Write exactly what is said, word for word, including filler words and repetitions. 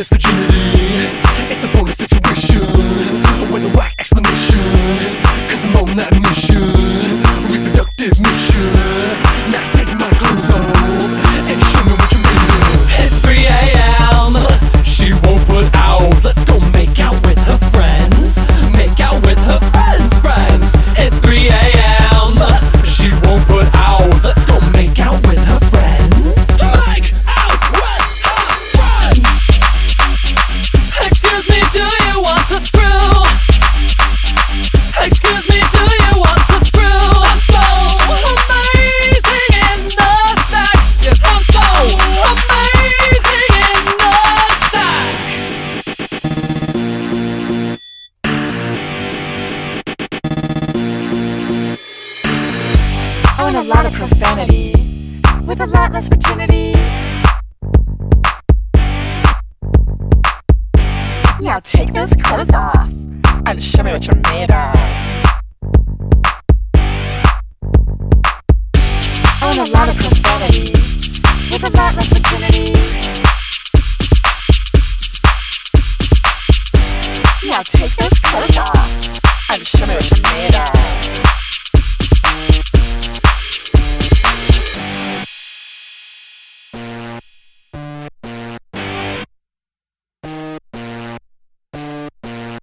lawless virginity. It's a bonus situation with a whack explanation, cause I'm on that mission, reproductive mission. Now take my clothes off and show me what you mean. It's three a m, she won't put out. Let's go make out with her friends. Make out with her friends, friends. It's three a m, she won't put out. Let's go make out with her friends. Make out with her friends. Excuse me, do you want to screw? Excuse me, do you want to screw? I'm so amazing in the sack. Yes, I'm so amazing in the sack. Oh, and a lot of profanity with a lot less virginity. Now take those clothes off and show me what you're made of. Oh, and a lot of profanity with a lot less virginity. Now take those clothes off and show me what you're made of.